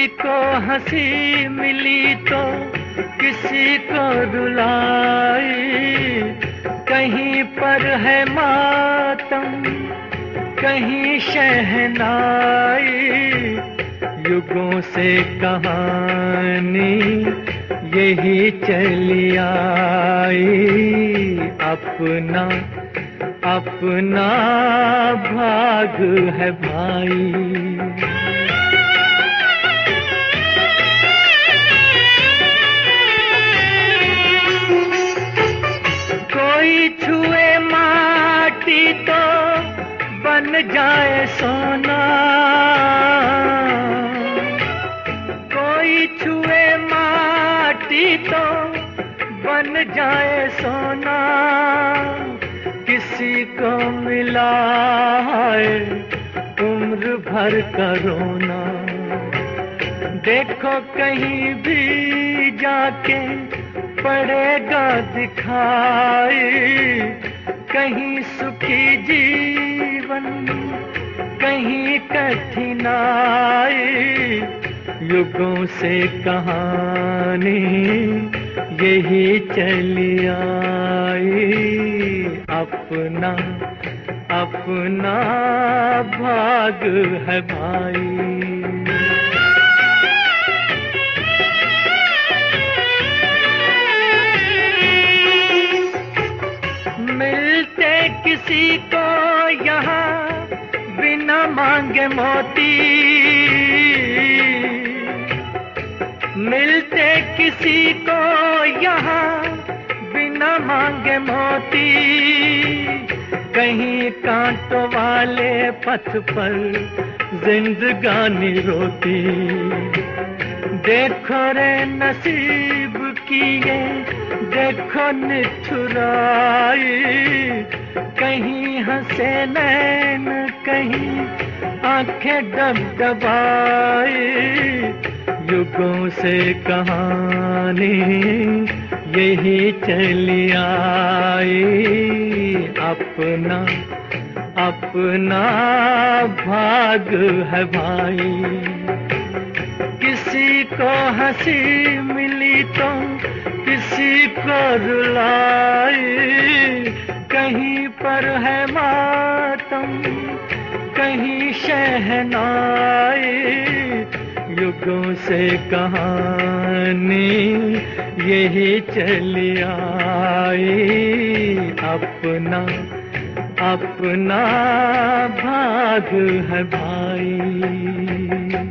को हंसी मिली तो किसी को रुलाई, कहीं पर है मातम कहीं शहनाई, युगों से कहानी यही चली आई। अपना अपना भाग है भाई। कोई छुए माटी तो बन जाए सोना, कोई छुए माटी तो बन जाए सोना, किसी को मिला है उम्र भर का रोना। देखो कहीं भी जाके पड़ेगा दिखाई, कहीं सुखी जीवन कहीं कठिनाई, युगों से कहानी यही चली आई। अपना अपना भाग है भाई। मिलते किसी को यहाँ बिना मांगे मोती, मिलते किसी को यहाँ बिना मांगे मोती, कहीं कांटों वाले पथ पर जिंदगानी रोती। देखो रे नसीब की ये देखो निठुराई, कहीं हंसे नैन कहीं आंखें डबडबाई, युगों से कहानी यही चली आई। अपना अपना भाग है भाई। किसी को हंसी मिली तो किसी को रुलाई, कहीं पर है मातम कहीं शहनाई, युगों से कहानी यही चली आई। अपना अपना भाग है भाई।